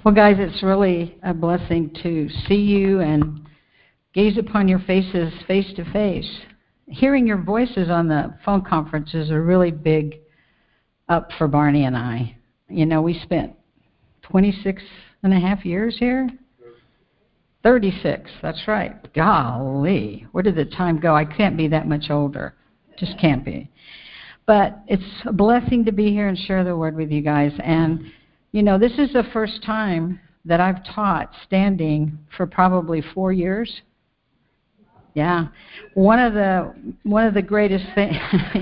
Well, guys, it's really a blessing to see you and gaze upon your faces face to face. Hearing your voices on the phone conference is a really big up for Barney and I. You know, we spent 26 and a half years here. 36, that's right. Golly, where did the time go? I can't be that much older. Just can't be. But it's a blessing to be here and share the word with you guys. And, you know, this is the first time that I've taught standing for probably 4 years. Yeah. One of the greatest things,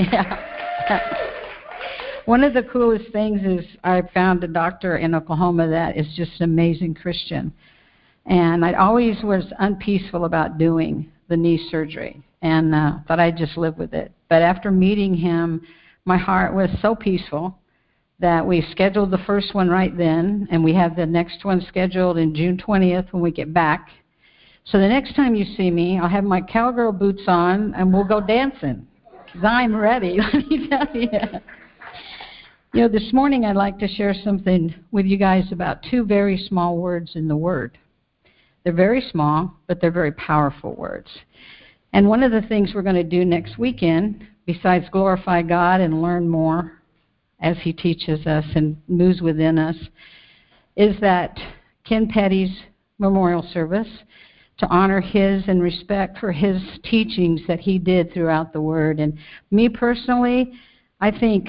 yeah. One of the coolest things is I found a doctor in Oklahoma that is just an amazing Christian. And I always was unpeaceful about doing the knee surgery and thought I'd just live with it. But after meeting him, my heart was so peaceful that we scheduled the first one right then, and we have the next one scheduled in June 20th when we get back. So the next time you see me, I'll have my cowgirl boots on, and we'll go dancing, because I'm ready, let me tell you. You know, this morning I'd like to share something with you guys about two very small words in the Word. They're very small, but they're very powerful words. And one of the things we're going to do next weekend, besides glorify God and learn more as He teaches us and moves within us, is that Ken Petty's memorial service to honor his and respect for his teachings that he did throughout the Word. And me personally, I think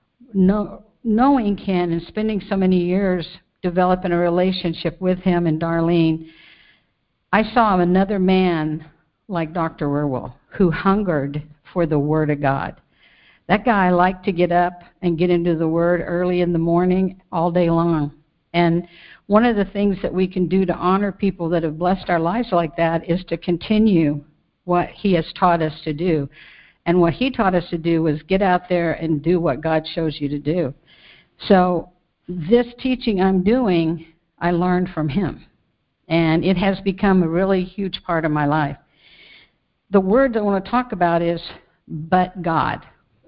knowing Ken and spending so many years developing a relationship with him and Darlene, I saw another man like Dr. Wierwille who hungered for the Word of God. That guy liked to get up and get into the Word early in the morning all day long. And one of the things that we can do to honor people that have blessed our lives like that is to continue what he has taught us to do. And what he taught us to do was get out there and do what God shows you to do. So this teaching I'm doing, I learned from him. And it has become a really huge part of my life. The word that I want to talk about is but God.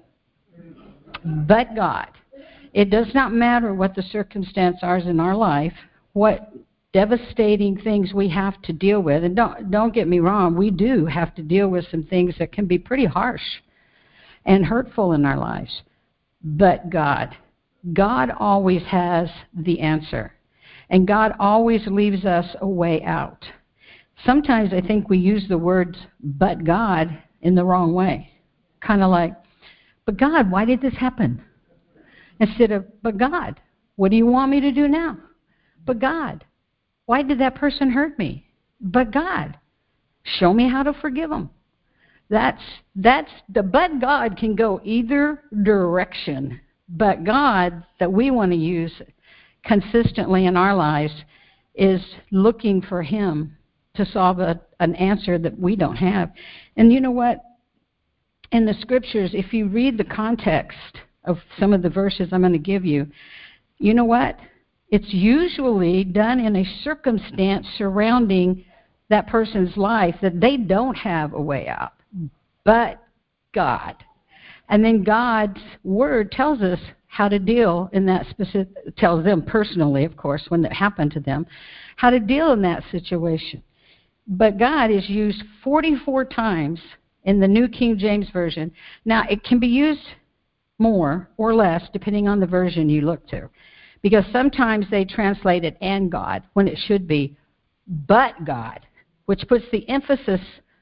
But God. It does not matter what the circumstance are in our life, what devastating things we have to deal with. And don't get me wrong, we do have to deal with some things that can be pretty harsh and hurtful in our lives. But God. God always has the answer. And God always leaves us a way out. Sometimes I think we use the words, but God, in the wrong way. Kind of like, but God, why did this happen? Instead of, but God, what do you want me to do now? But God, why did that person hurt me? But God, show me how to forgive them. That's the but God can go either direction. But God that we want to use consistently in our lives is looking for Him to solve an answer that we don't have. And you know what? In the scriptures, if you read the context of some of the verses I'm going to give you, you know what? It's usually done in a circumstance surrounding that person's life that they don't have a way out. But God. And then God's Word tells us how to deal in that specific, tells them personally, of course, when it happened to them, how to deal in that situation. But God is used 44 times in the New King James Version. Now, it can be used more or less depending on the version you look to. Because sometimes they translate it and God when it should be but God, which puts the emphasis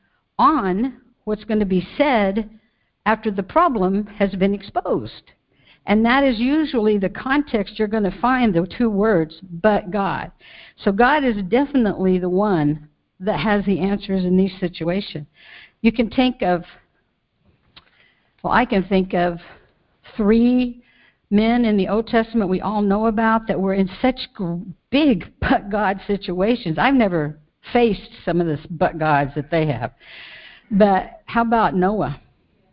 on what's going to be said after the problem has been exposed. And that is usually the context you're going to find the two words, but God. So God is definitely the one that has the answers in these situations. You can think of, well, I can think of 3 men in the Old Testament we all know about that were in such big but God situations. I've never faced some of this but Gods that they have. But how about Noah?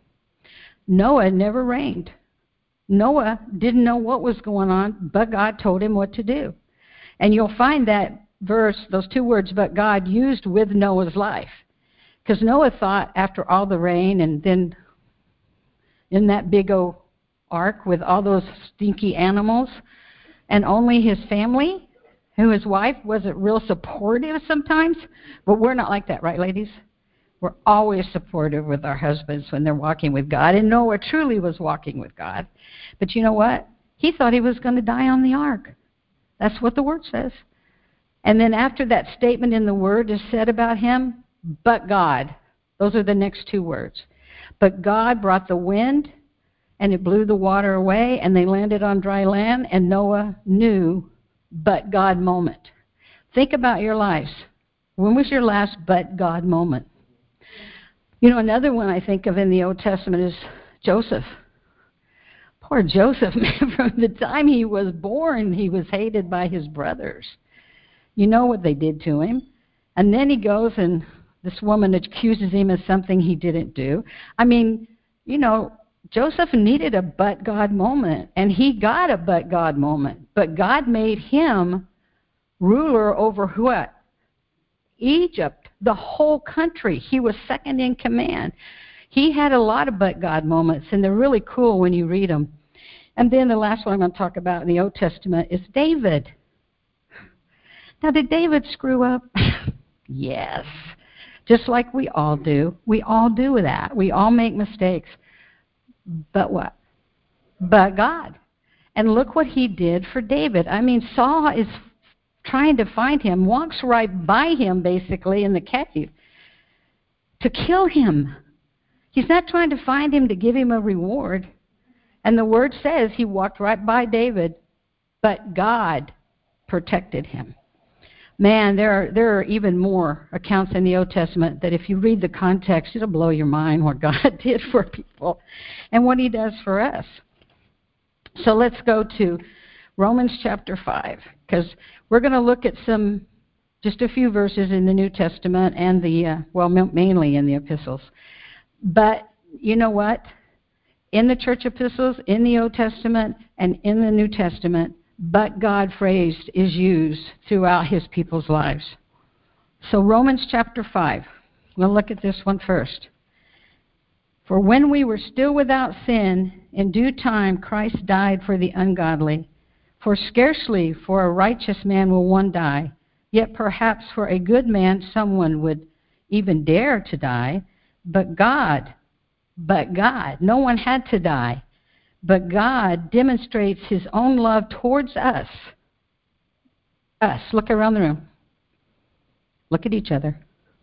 Noah never reigned. Noah didn't know what was going on, but God told him what to do. And you'll find that verse, those 2 words, but God, used with Noah's life. Because Noah thought after all the rain and then in that big old ark with all those stinky animals and only his family who his wife wasn't real supportive sometimes, but we're not like that, right, ladies? We're always supportive with our husbands when they're walking with God, and Noah truly was walking with God. But you know what? He thought he was going to die on the ark. That's what the Word says. And then after that statement in the Word is said about him, but God. Those are the next two words. But God brought the wind, and it blew the water away, and they landed on dry land, and Noah knew but God moment. Think about your lives. When was your last but God moment? You know, another one I think of in the Old Testament is Joseph. Poor Joseph, man, from the time he was born, he was hated by his brothers. You know what they did to him. And then he goes and this woman accuses him of something he didn't do. I mean, you know, Joseph needed a but God moment, and he got a but God moment. But God made him ruler over what? Egypt, the whole country. He was second in command. He had a lot of but God moments, and they're really cool when you read them. And then the last one I'm going to talk about in the Old Testament is David. Now, did David screw up? Yes. Just like we all do. We all do that. We all make mistakes. But what? But God. And look what he did for David. I mean, Saul is trying to find him, walks right by him, basically, in the cave to kill him. He's not trying to find him to give him a reward. And the Word says he walked right by David, but God protected him. Man, there are even more accounts in the Old Testament that if you read the context, it'll blow your mind what God did for people and what he does for us. So let's go to Romans chapter 5, because we're going to look at just a few verses in the New Testament and mainly in the epistles. But you know what? In the church epistles, in the Old Testament, and in the New Testament, but God phrase is used throughout his people's lives. So Romans chapter 5, we'll look at this one first. For when we were still without sin, in due time Christ died for the ungodly. For scarcely for a righteous man will one die, yet perhaps for a good man someone would even dare to die. But God, no one had to die. But God demonstrates his own love towards us. Look around the room. Look at each other.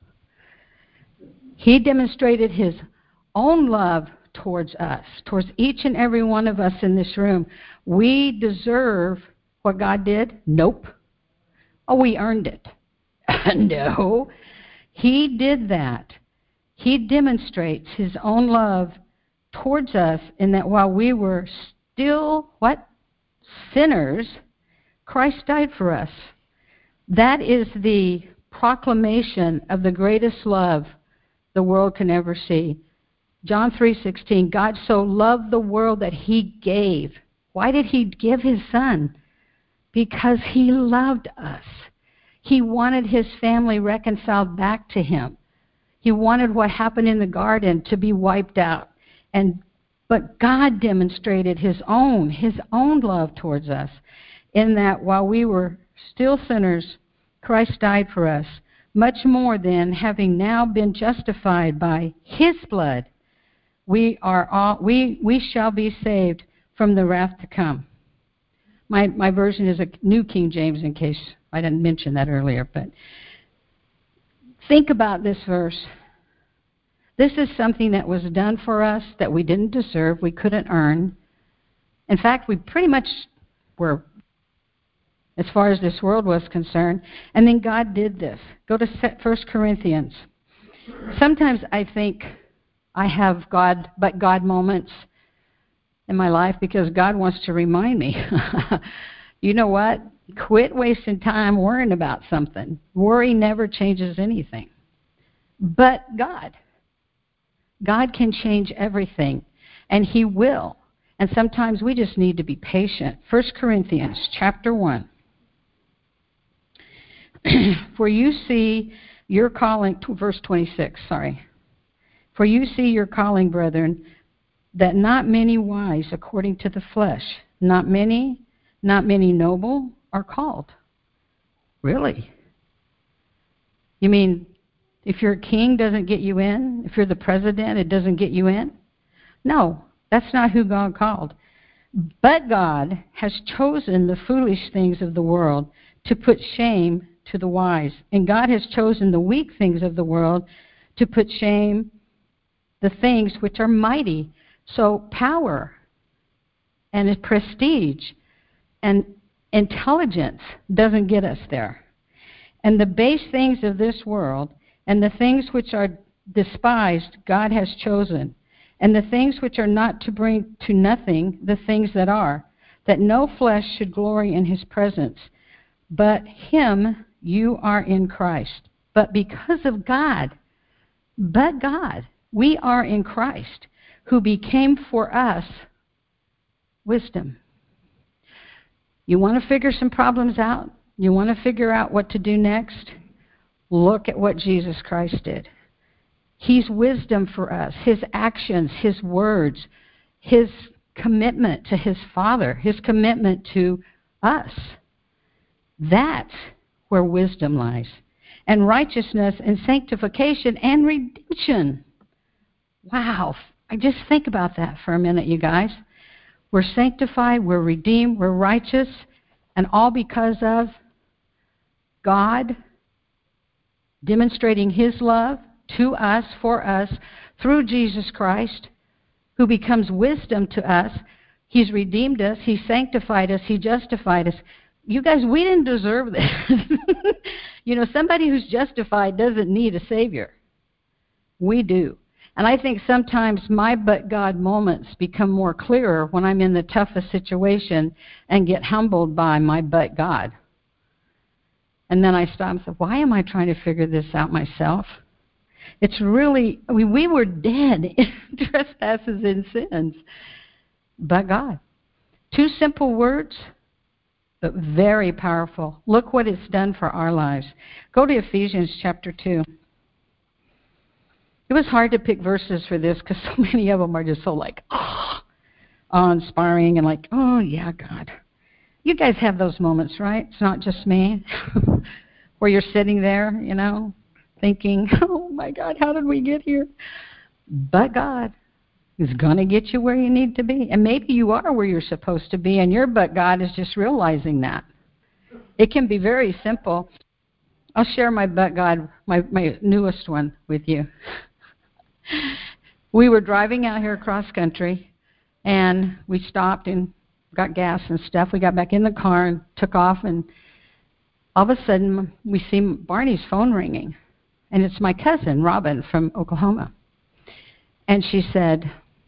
He demonstrated his own love towards us, towards each and every one of us in this room. We deserve what God did? Nope. Oh, we earned it. No. He did that. He demonstrates his own love towards us in that while we were still, what? Sinners, Christ died for us. That is the proclamation of the greatest love the world can ever see. John 3:16, God so loved the world that he gave. Why did he give his son? Because he loved us. He wanted his family reconciled back to him. He wanted what happened in the garden to be wiped out. But God demonstrated his own love towards us in that while we were still sinners, Christ died for us. Much more than having now been justified by his blood, we shall be saved from the wrath to come. My version is a New King James, in case I didn't mention that earlier. But think about this verse. This is something that was done for us that we didn't deserve, we couldn't earn. In fact, we pretty much were, as far as this world was concerned. And then God did this. Go to 1 Corinthians. Sometimes I think I have but God moments in my life because God wants to remind me. You know what? Quit wasting time worrying about something. Worry never changes anything. But God can change everything, and he will. And sometimes we just need to be patient. 1 Corinthians chapter 1. For you see your calling, verse 26, sorry. For you see your calling, brethren, that not many wise according to the flesh, not many noble are called. Really? You mean if you're a king, doesn't get you in? If you're the president, it doesn't get you in? No, that's not who God called. But God has chosen the foolish things of the world to put shame to the wise. And God has chosen the weak things of the world to put shame the things which are mighty. So power and prestige and intelligence doesn't get us there. And the base things of this world and the things which are despised, God has chosen. And the things which are not, to bring to nothing the things that are, that no flesh should glory in his presence. But him you are in Christ. But because of God, we are in Christ, who became for us wisdom. You want to figure some problems out? You want to figure out what to do next? Look at what Jesus Christ did. He's wisdom for us. His actions, his words, his commitment to his Father, his commitment to us. That's where wisdom lies. And righteousness and sanctification and redemption. Wow. I just think about that for a minute, you guys. We're sanctified, we're redeemed, we're righteous, and all because of God demonstrating his love to us, for us, through Jesus Christ, who becomes wisdom to us. He's redeemed us, he sanctified us, he justified us. You guys, we didn't deserve this. You know, somebody who's justified doesn't need a Savior. We do. And I think sometimes my but God moments become more clearer when I'm in the toughest situation and get humbled by my but God. And then I stop and say, why am I trying to figure this out myself? It's really, we were dead in trespasses and sins. But God. Two simple words, but very powerful. Look what it's done for our lives. Go to Ephesians chapter 2. It was hard to pick verses for this because so many of them are just so like, awe-inspiring and like, oh, yeah, God. You guys have those moments, right? It's not just me. Where you're sitting there, you know, thinking, oh, my God, how did we get here? But God is going to get you where you need to be. And maybe you are where you're supposed to be, and your but God is just realizing that. It can be very simple. I'll share my but God, my newest one with you. We were driving out here across country, and we stopped and got gas and stuff. We got back in the car and took off, and all of a sudden we see Barney's phone ringing. And it's my cousin, Robin, from Oklahoma. And she said,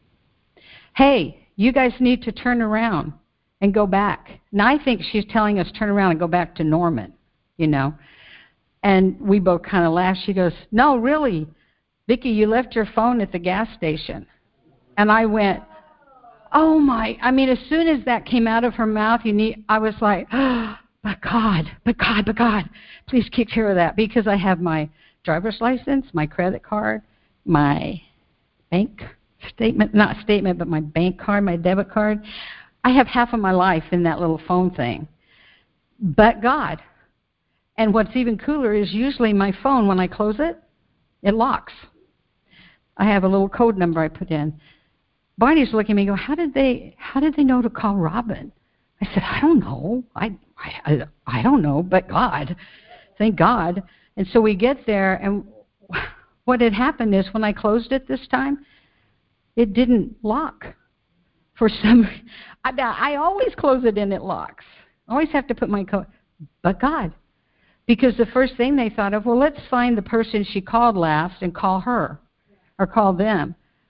hey, you guys need to turn around and go back. Now, I think she's telling us turn around and go back to Norman, you know. And we both kind of laughed. She goes, no, really, Vicki, you left your phone at the gas station. And I went, oh, my. I mean, as soon as that came out of her mouth, I was like, oh, but God, please take care of that. Because I have my driver's license, my credit card, my bank statement, not statement, but my bank card, my debit card. I have half of my life in that little phone thing. But God. And what's even cooler is usually my phone, when I close it, it locks. I have a little code number I put in. Barney's looking at me and go, how did they know to call Robin? I said, I don't know. I don't know, but God. Thank God. And so we get there, and what had happened is when I closed it this time, it didn't lock. For some reason, I always close it and it locks. I always have to put my code. But God. Because the first thing they thought of, well, let's find the person she called last and call her or call them.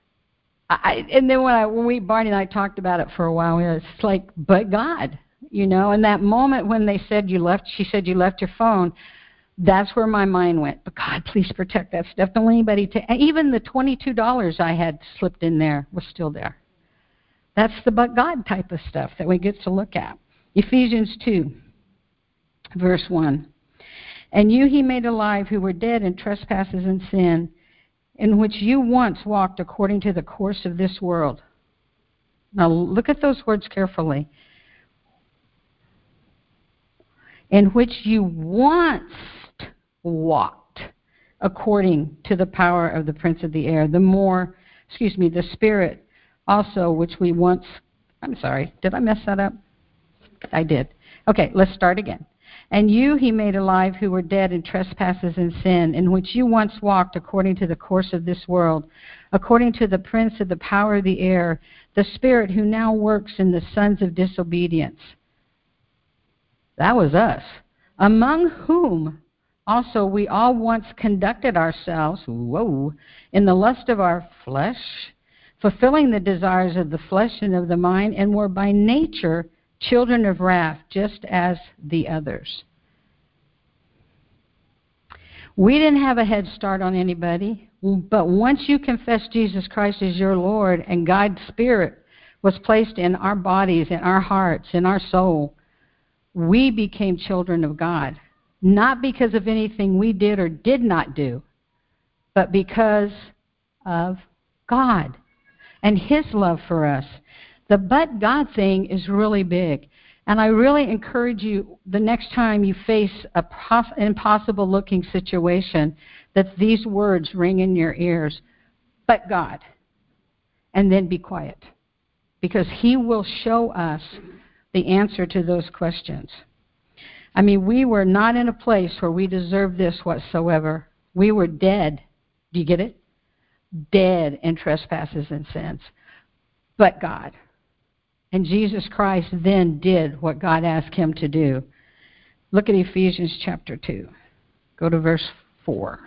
And then when Barney and I talked about it for a while, it's like, but God, you know. And that moment when she said you left your phone, that's where my mind went. But God, please protect that stuff. Don't let anybody take. Even the $22 I had slipped in there was still there. That's the but God type of stuff that we get to look at. Ephesians 2, verse 1. And you he made alive who were dead in trespasses and sin, in which you once walked according to the course of this world. Now look at those words carefully. in which you once walked according to the power of the prince of the air, the spirit also which we once, I'm sorry, did I mess that up? I did. Okay, let's start again. And you he made alive who were dead in trespasses and sin, in which you once walked according to the course of this world, according to the prince of the power of the air, the spirit who now works in the sons of disobedience. That was us. Among whom also we all once conducted ourselves, in the lust of our flesh, fulfilling the desires of the flesh and of the mind, and were by nature children of wrath, just as the others. We didn't have a head start on anybody, but once you confess Jesus Christ as your Lord and God's Spirit was placed in our bodies, in our hearts, in our soul, we became children of God. Not because of anything we did or did not do, but because of God and His love for us. The but God thing is really big. And I really encourage you, the next time you face an impossible-looking situation, that these words ring in your ears. But God. And then be quiet. Because He will show us the answer to those questions. I mean, we were not in a place where we deserved this whatsoever. We were dead. Do you get it? Dead in trespasses and sins. But God. And Jesus Christ then did what God asked Him to do. Look at Ephesians chapter 2. Go to verse 4.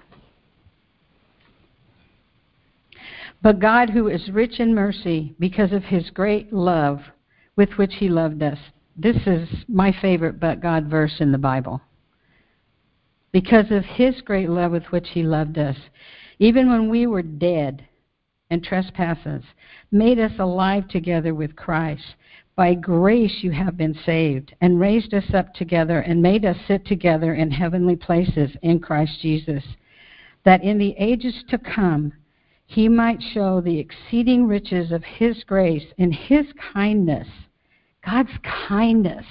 But God, who is rich in mercy, because of His great love with which He loved us. This is my favorite but God verse in the Bible. Because of His great love with which He loved us, even when we were dead in trespasses, made us alive together with Christ. By grace you have been saved, and raised us up together, and made us sit together in heavenly places in Christ Jesus, that in the ages to come He might show the exceeding riches of His grace in His kindness. God's kindness.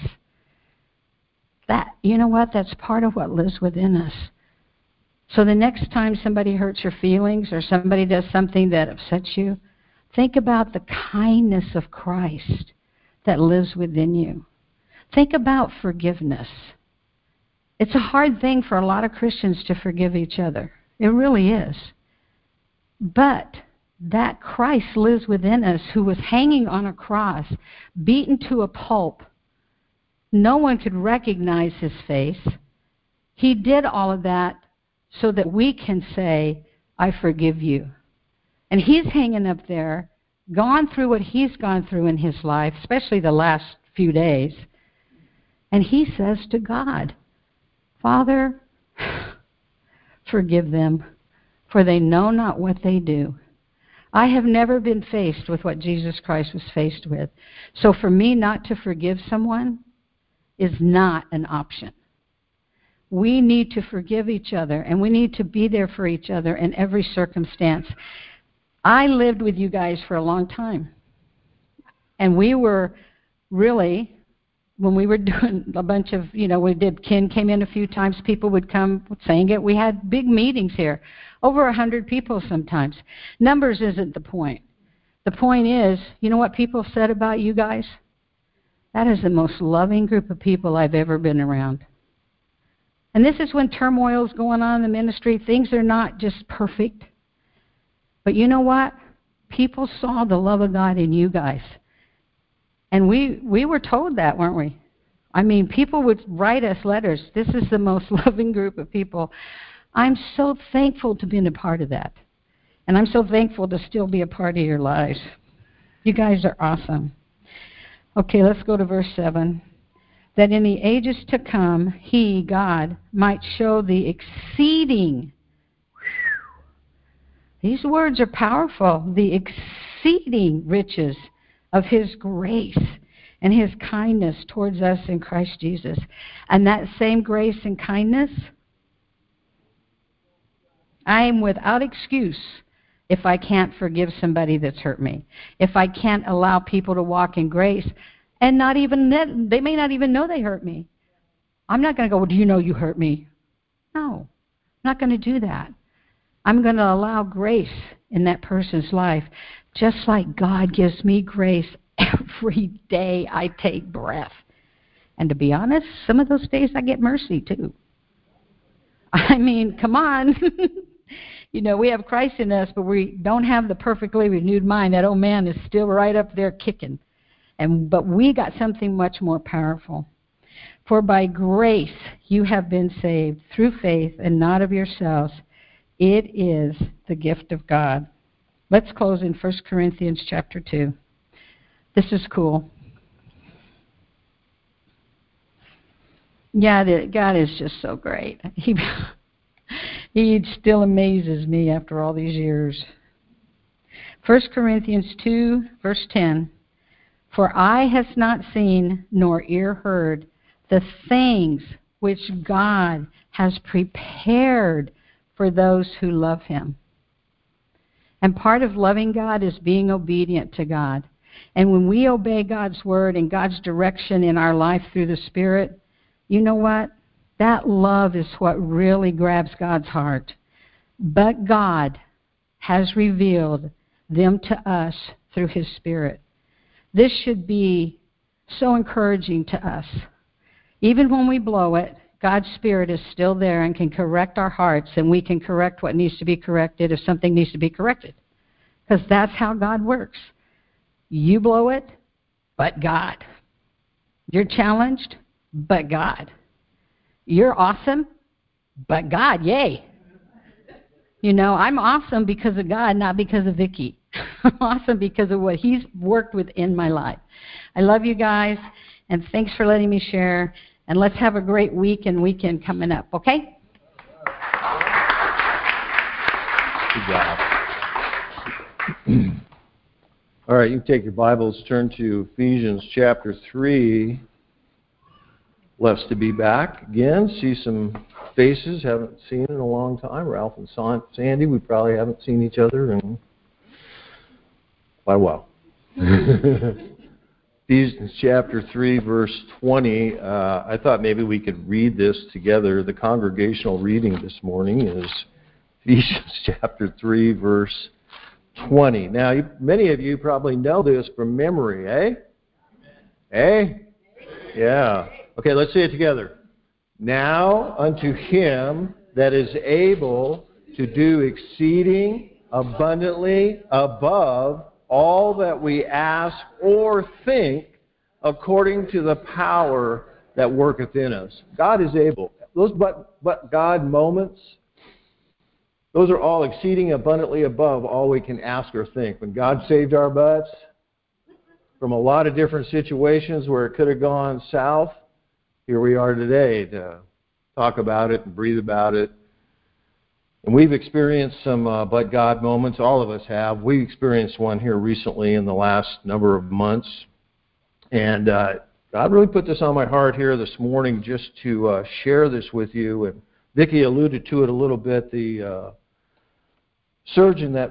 That, you know what? That's part of what lives within us. So the next time somebody hurts your feelings or somebody does something that upsets you, think about the kindness of Christ that lives within you. Think about forgiveness. It's a hard thing for a lot of Christians to forgive each other. It really is. But that Christ lives within us, who was hanging on a cross, beaten to a pulp. No one could recognize His face. He did all of that so that we can say, I forgive you. And He's hanging up there, gone through what He's gone through in His life, especially the last few days. And He says to God, Father, forgive them, for they know not what they do. I have never been faced with what Jesus Christ was faced with. So for me not to forgive someone is not an option. We need to forgive each other, and we need to be there for each other in every circumstance. I lived with you guys for a long time. And we were really, when we were doing a bunch of, Ken came in a few times, people would come saying it. We had big meetings here, over 100 people sometimes. Numbers isn't the point. The point is, you know what people said about you guys? That is the most loving group of people I've ever been around. And this is when turmoil is going on in the ministry. Things are not just perfect. But you know what? People saw the love of God in you guys. And we were told that, weren't we? I mean, people would write us letters. This is the most loving group of people. I'm so thankful to be a part of that. And I'm so thankful to still be a part of your lives. You guys are awesome. Okay, let's go to verse 7. That in the ages to come, He, God, might show the exceeding, these words are powerful, the exceeding riches of His grace and His kindness towards us in Christ Jesus. And that same grace and kindness, I am without excuse if I can't forgive somebody that's hurt me, if I can't allow people to walk in grace and not even, they may not even know they hurt me. I'm not going to go, well, do you know you hurt me? No, I'm not going to do that. I'm going to allow grace in that person's life, just like God gives me grace every day I take breath. And to be honest, some of those days I get mercy too. I mean, come on. We have Christ in us, but we don't have the perfectly renewed mind. That old man is still right up there kicking. But we got something much more powerful. For by grace you have been saved through faith, and not of yourselves. It is the gift of God. Let's close in 1 Corinthians chapter 2. This is cool. Yeah, God is just so great. He still amazes me after all these years. 1 Corinthians 2, verse 10. For eye has not seen nor ear heard the things which God has prepared for those who love him. And part of loving God is being obedient to God. And when we obey God's word and God's direction in our life through the Spirit, you know what? That love is what really grabs God's heart. But God has revealed them to us through his Spirit. This should be so encouraging to us. Even when we blow it, God's Spirit is still there and can correct our hearts, and we can correct what needs to be corrected if something needs to be corrected. Because that's how God works. You blow it, but God. You're challenged, but God. You're awesome, but God, yay. I'm awesome because of God, not because of Vicki. I'm awesome because of what he's worked with in my life. I love you guys, and thanks for letting me share. And let's have a great week and weekend coming up, okay? Good job. All right, you can take your Bibles, turn to Ephesians chapter 3. Blessed to be back again. See some faces haven't seen in a long time. Ralph and Sandy, we probably haven't seen each other in quite a while. Ephesians chapter 3, verse 20. I thought maybe we could read this together. The congregational reading this morning is Ephesians chapter 3, verse 20. Now, many of you probably know this from memory, eh? Eh? Yeah. Okay, let's say it together. Now unto him that is able to do exceeding abundantly above all that we ask or think, according to the power that worketh in us. God is able. Those but God moments, those are all exceeding abundantly above all we can ask or think. When God saved our butts from a lot of different situations where it could have gone south, here we are today to talk about it and breathe about it. And we've experienced some but God moments. All of us have. We experienced one here recently in the last number of months. And God really put this on my heart here this morning just to share this with you. And Vicki alluded to it a little bit. The surgeon that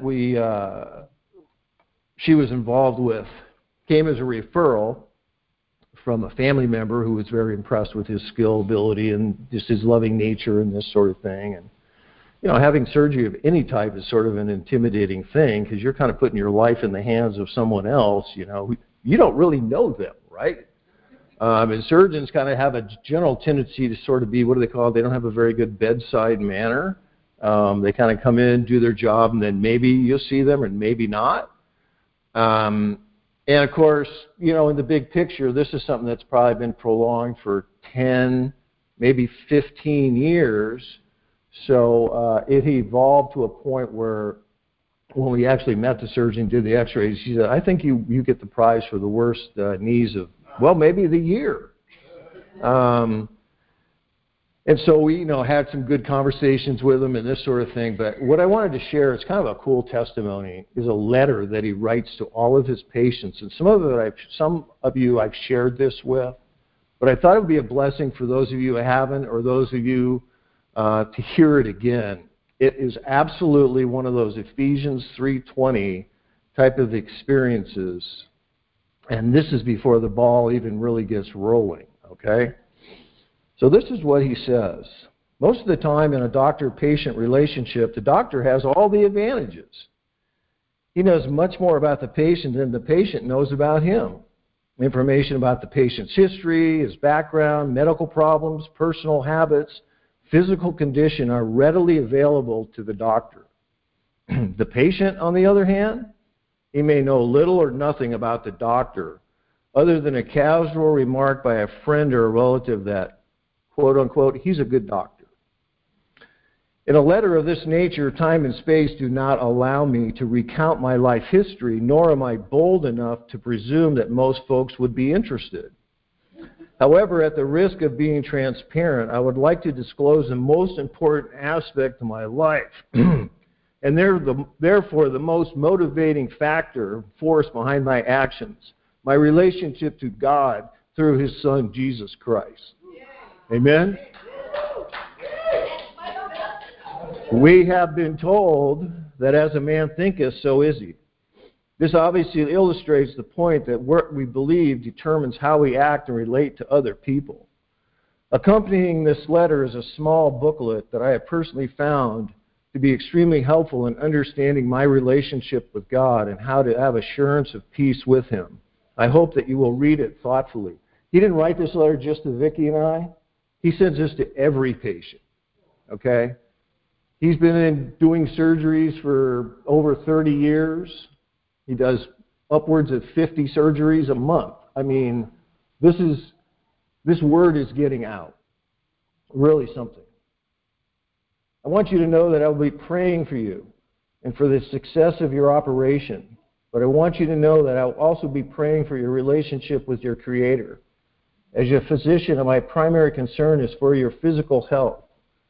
she was involved with came as a referral from a family member who was very impressed with his skill, ability, and just his loving nature and this sort of thing. And having surgery of any type is sort of an intimidating thing because you're kind of putting your life in the hands of someone else. You don't really know them, right? And surgeons kind of have a general tendency to sort of be, what do they call it? They don't have a very good bedside manner. They kind of come in, do their job, and then maybe you'll see them and maybe not. And of course, in the big picture, this is something that's probably been prolonged for 10, maybe 15 years. So it evolved to a point where when we actually met the surgeon, did the x-rays, she said, I think you get the prize for the worst knees of, maybe the year. And so we, had some good conversations with him and this sort of thing. But what I wanted to share, it's kind of a cool testimony, is a letter that he writes to all of his patients. And some of you I've shared this with. But I thought it would be a blessing for those of you who haven't, or those of you to hear it again. It is absolutely one of those Ephesians 3:20 type of experiences. And this is before the ball even really gets rolling, okay? So this is what he says. Most of the time in a doctor-patient relationship, the doctor has all the advantages. He knows much more about the patient than the patient knows about him. Information about the patient's history, his background, medical problems, personal habits, physical condition are readily available to the doctor. The patient, on the other hand, he may know little or nothing about the doctor, other than a casual remark by a friend or a relative that, quote unquote, he's a good doctor. In a letter of this nature, time and space do not allow me to recount my life history, nor am I bold enough to presume that most folks would be interested. However, at the risk of being transparent, I would like to disclose the most important aspect of my life, and therefore the most motivating force behind my actions, my relationship to God through His Son, Jesus Christ. Amen? We have been told that as a man thinketh, so is he. This obviously illustrates the point that what we believe determines how we act and relate to other people. Accompanying this letter is a small booklet that I have personally found to be extremely helpful in understanding my relationship with God and how to have assurance of peace with Him. I hope that you will read it thoughtfully. He didn't write this letter just to Vicki and I. He sends this to every patient, okay? He's been doing surgeries for over 30 years. He does upwards of 50 surgeries a month. I mean, this word is getting out. Really something. I want you to know that I will be praying for you and for the success of your operation. But I want you to know that I will also be praying for your relationship with your Creator. As your physician, my primary concern is for your physical health.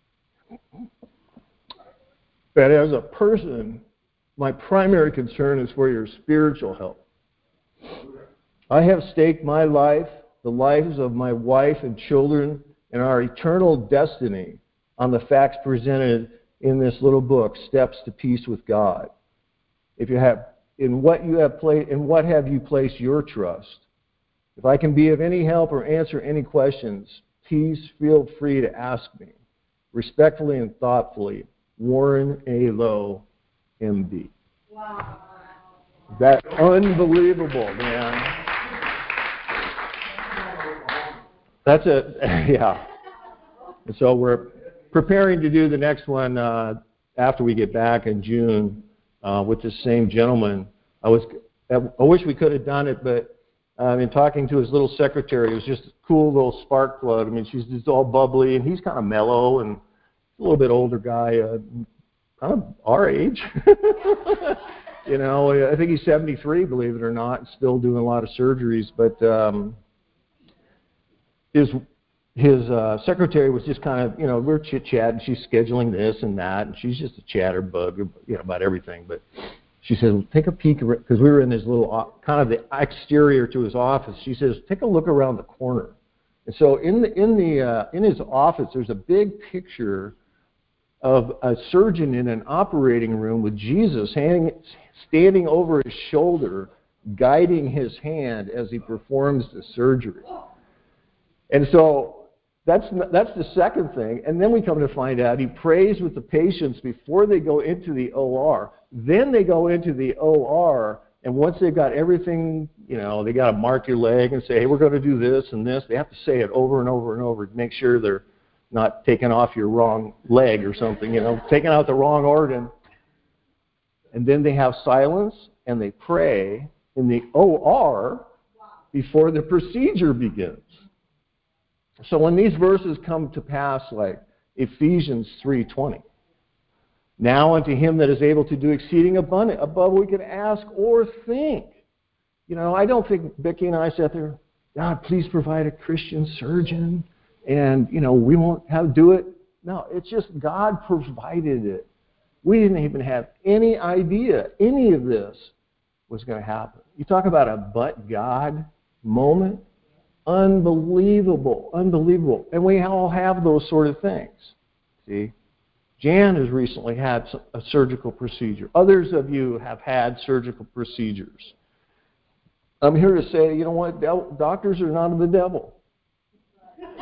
But as a person, my primary concern is for your spiritual health. I have staked my life, the lives of my wife and children, and our eternal destiny on the facts presented in this little book, Steps to Peace with God. In what have you placed your trust? If I can be of any help or answer any questions, please feel free to ask me. Respectfully and thoughtfully, Warren A. Lowe, MD. Wow. That's unbelievable, man. That's it. Yeah. And so we're preparing to do the next one after we get back in June with this same gentleman. I wish we could have done it, but in talking to his little secretary, it was just a cool little spark plug. I mean, she's just all bubbly, and he's kind of mellow and a little bit older guy, kind of our age. You know, I think he's 73, believe it or not, still doing a lot of surgeries. But his secretary was just kind of, you know, we're chit-chatting. She's scheduling this and that, and she's just a chatterbug, you know, about everything. But she says, well, take a peek, because we were in this little, kind of the exterior to his office. She says, take a look around the corner. And so in his office, there's a big picture of a surgeon in an operating room with Jesus standing over his shoulder, guiding his hand as he performs the surgery. And so that's the second thing. And then we come to find out he prays with the patients before they go into the OR. Then they go into the OR, and once they've got everything, you know, they got to mark your leg and say, hey, we're going to do this and this. They have to say it over and over and over to make sure they're not taking off your wrong leg or something, you know, taking out the wrong organ. And then they have silence, and they pray in the OR before the procedure begins. So when these verses come to pass, like Ephesians 3:20, now unto him that is able to do exceeding abundant above what we could ask or think. You know, I don't think Vicki and I sat there, God, please provide a Christian surgeon, and, you know, we won't have to do it. No, it's just God provided it. We didn't even have any idea any of this was going to happen. You talk about a but God moment. Unbelievable, unbelievable. And we all have those sort of things. See? Jan has recently had a surgical procedure. Others of you have had surgical procedures. I'm here to say, you know what? Doctors are not of the devil.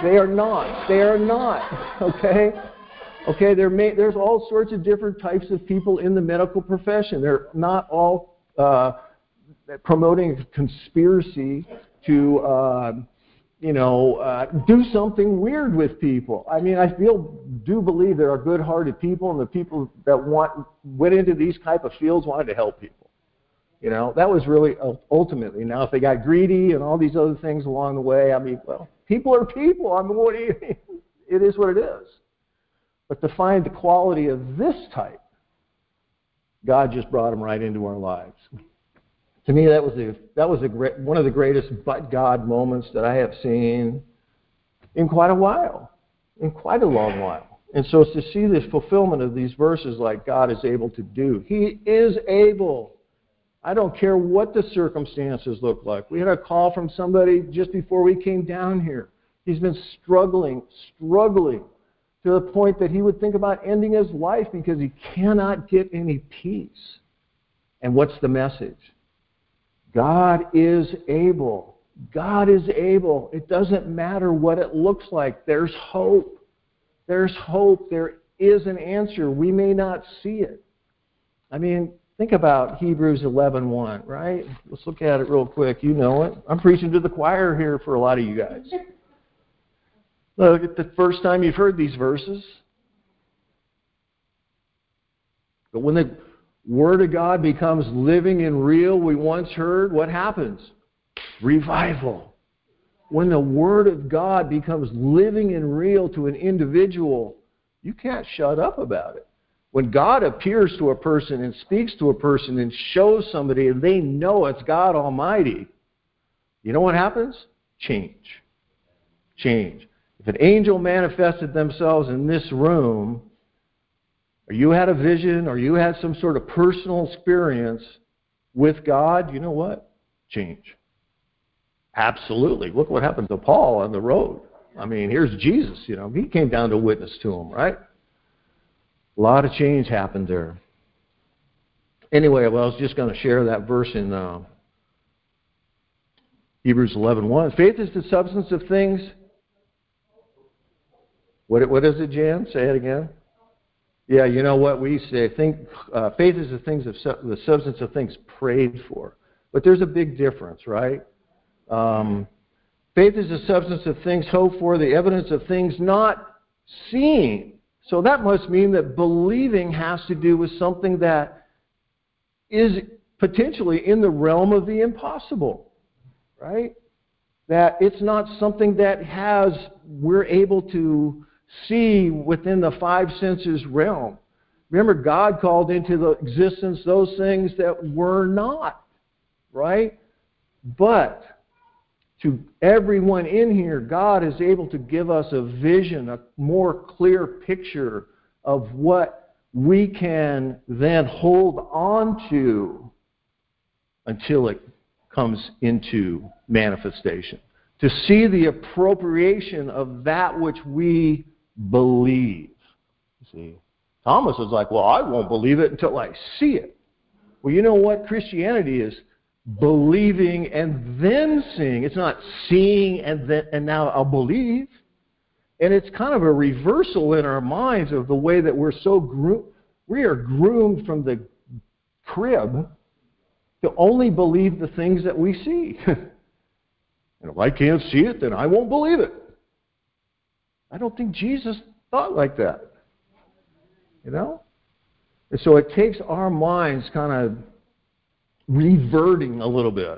They are not. They are not. Okay? Okay, there's all sorts of different types of people in the medical profession. They're not all promoting a conspiracy to, do something weird with people. I mean, I do believe there are good-hearted people, and the people that went into these type of fields wanted to help people. You know, that was really ultimately. Now, if they got greedy and all these other things along the way, I mean, well, people are people. I mean, what do you mean? It is what it is. But to find the quality of this type, God just brought them right into our lives. To me, that was one of the greatest but God moments that I have seen in quite a while, in quite a long while. And so to see this fulfillment of these verses like God is able to do. He is able. I don't care what the circumstances look like. We had a call from somebody just before we came down here. He's been struggling to the point that he would think about ending his life because he cannot get any peace. And what's the message? God is able. God is able. It doesn't matter what it looks like. There's hope. There's hope. There is an answer. We may not see it. I mean, think about Hebrews 11:1, right? Let's look at it real quick. You know it. I'm preaching to the choir here for a lot of you guys. Look at the first time you've heard these verses. But when the Word of God becomes living and real, we once heard, what happens? Revival. When the Word of God becomes living and real to an individual, you can't shut up about it. When God appears to a person and speaks to a person and shows somebody and they know it's God Almighty, you know what happens? Change. If an angel manifested themselves in this room, or you had a vision, or you had some sort of personal experience with God, you know what? Change. Absolutely. Look what happened to Paul on the road. I mean, here's Jesus, He came down to witness to him, right? A lot of change happened there. Anyway, well, I was just going to share that verse in Hebrews 11:1. Faith is the substance of things. What is it, Jan? Say it again. Yeah, you know what we say. Faith is the substance of things prayed for. But there's a big difference, right? Faith is the substance of things hoped for, the evidence of things not seen. So that must mean that believing has to do with something that is potentially in the realm of the impossible, right? That it's not something that we're able to see within the five senses realm. Remember, God called into the existence those things that were not, right? But to everyone in here, God is able to give us a vision, a more clear picture of what we can then hold on to until it comes into manifestation. To see the appropriation of that which we believe. See, Thomas was like, well, I won't believe it until I see it. Well, you know what? Christianity is believing and then seeing. It's not seeing and now I'll believe. And it's kind of a reversal in our minds of the way that we're we are groomed from the crib to only believe the things that we see. And if I can't see it, then I won't believe it. I don't think Jesus thought like that. And so it takes our minds kind of reverting a little bit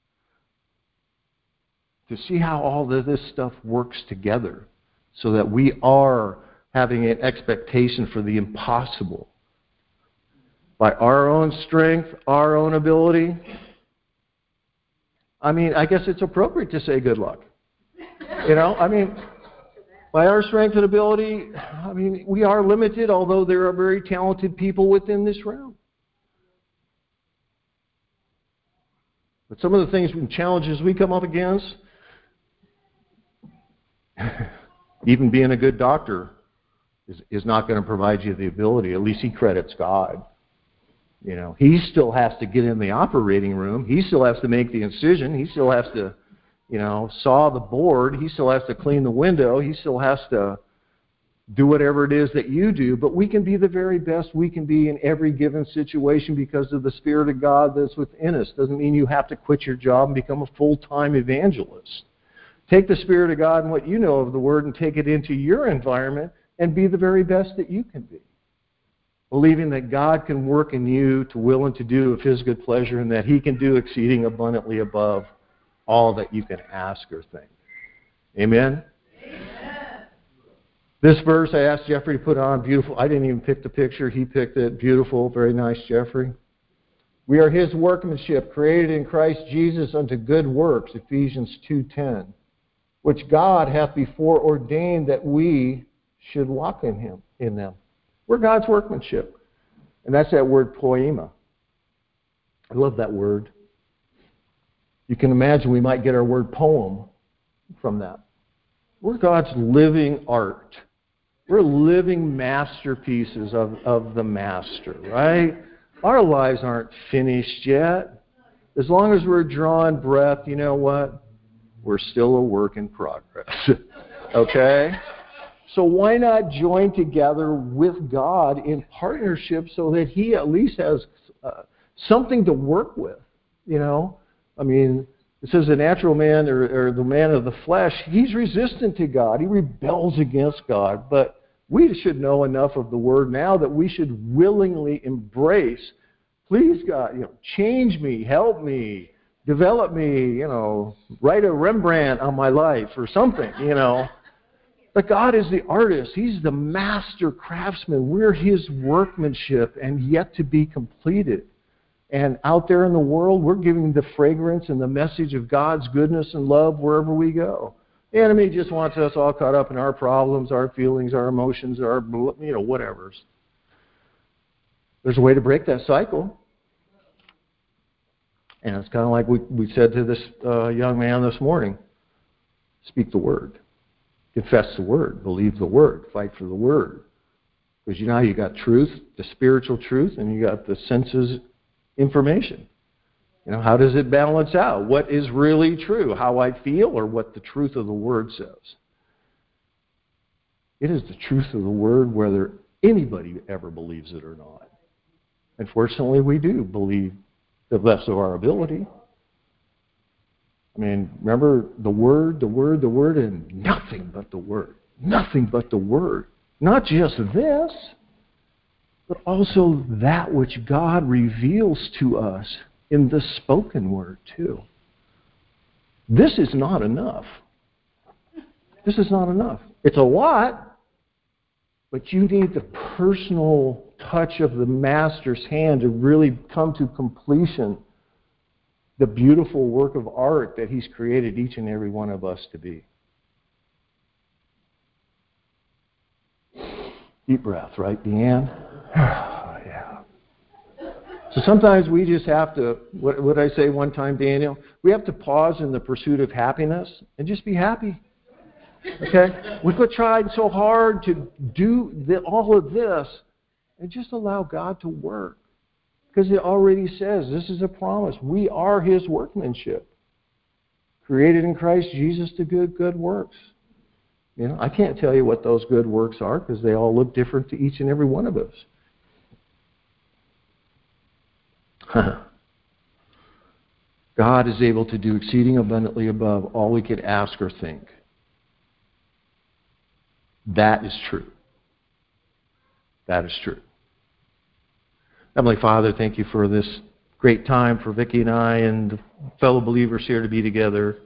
to see how all of this stuff works together so that we are having an expectation for the impossible. By our own strength, our own ability, I mean, I guess it's appropriate to say good luck. By our strength and ability, we are limited, although there are very talented people within this realm. But some of the things and challenges we come up against, even being a good doctor is not going to provide you the ability. At least he credits God. He still has to get in the operating room. He still has to make the incision. He still has to, saw the board. He still has to clean the window. He still has to do whatever it is that you do. But we can be the very best we can be in every given situation because of the Spirit of God that's within us. Doesn't mean you have to quit your job and become a full-time evangelist. Take the Spirit of God and what you know of the Word and take it into your environment and be the very best that you can be. Believing that God can work in you to will and to do of His good pleasure, and that He can do exceeding abundantly above all that you can ask or think. Amen? Amen. This verse I asked Jeffrey to put on, beautiful. I didn't even pick the picture. He picked it. Beautiful. Very nice, Jeffrey. We are His workmanship, created in Christ Jesus unto good works, Ephesians 2:10, which God hath before ordained that we should walk in them. We're God's workmanship. And that's that word poema. I love that word. You can imagine we might get our word poem from that. We're God's living art. We're living masterpieces of the Master, right? Our lives aren't finished yet. As long as we're drawing breath, you know what? We're still a work in progress. Okay? So why not join together with God in partnership so that He at least has something to work with, I mean, it says the natural man or the man of the flesh, he's resistant to God. He rebels against God. But we should know enough of the Word now that we should willingly embrace, please God, change me, help me, develop me, write a Rembrandt on my life or something, But God is the artist. He's the master craftsman. We're His workmanship and yet to be completed. And out there in the world, we're giving the fragrance and the message of God's goodness and love wherever we go. The enemy just wants us all caught up in our problems, our feelings, our emotions, our, whatevers. There's a way to break that cycle. And it's kind of like we said to this young man this morning. Speak the Word. Confess the Word. Believe the Word. Fight for the Word. Because how you got truth, the spiritual truth, and you got the senses information. How does it balance out? What is really true? How I feel or what the truth of the Word says? It is the truth of the Word whether anybody ever believes it or not. Unfortunately, we do believe the best of our ability. I mean, remember the Word, and nothing but the Word. Nothing but the Word. Not just this, but also that which God reveals to us in the spoken Word, too. This is not enough. This is not enough. It's a lot, but you need the personal touch of the Master's hand to really come to completion the beautiful work of art that He's created each and every one of us to be. Deep breath, right, Deanne? Yeah. So sometimes we just have to, what did I say one time, Daniel? We have to pause in the pursuit of happiness and just be happy. Okay? We've tried so hard to do all of this and just allow God to work. Because it already says, this is a promise. We are His workmanship. Created in Christ Jesus to good works. I can't tell you what those good works are because they all look different to each and every one of us. God is able to do exceeding abundantly above all we could ask or think. That is true. That is true. Heavenly Father, thank You for this great time for Vicki and I and the fellow believers here to be together.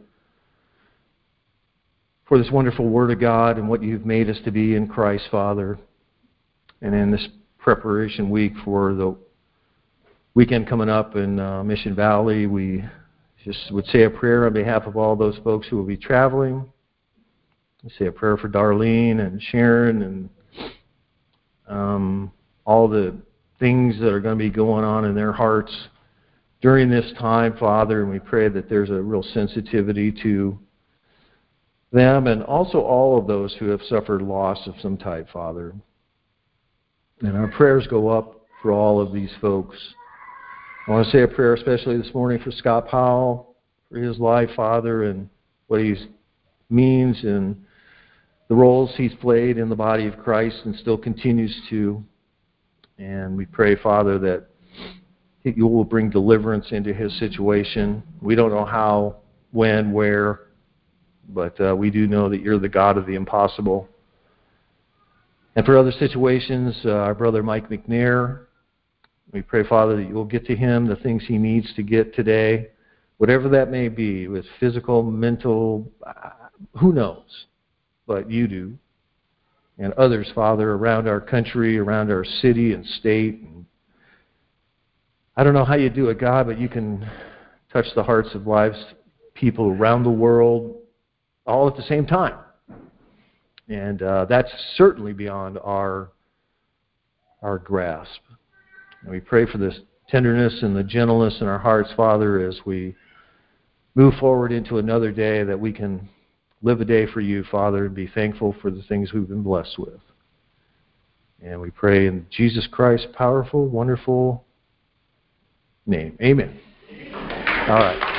For this wonderful Word of God and what You've made us to be in Christ, Father. And in this preparation week for the weekend coming up in Mission Valley, we just would say a prayer on behalf of all those folks who will be traveling. We say a prayer for Darlene and Sharon and all the things that are going to be going on in their hearts during this time, Father. And we pray that there's a real sensitivity to them and also all of those who have suffered loss of some type, Father. And our prayers go up for all of these folks. I want to say a prayer especially this morning for Scott Powell, for his life, Father, and what he means and the roles he's played in the body of Christ and still continues to. And we pray, Father, that you will bring deliverance into his situation. We don't know how, when, where, but we do know that you're the God of the impossible. And for other situations, our brother Mike McNair, we pray, Father, that you will get to him the things he needs to get today, whatever that may be, with physical, mental, who knows, but you do. And others, Father, around our country, around our city and state. I don't know how you do it, God, but you can touch the hearts of lives, people around the world, all at the same time. And that's certainly beyond our grasp. And we pray for this tenderness and the gentleness in our hearts, Father, as we move forward into another day, that we can live a day for you, Father, and be thankful for the things we've been blessed with. And we pray in Jesus Christ's powerful, wonderful name. Amen. All right.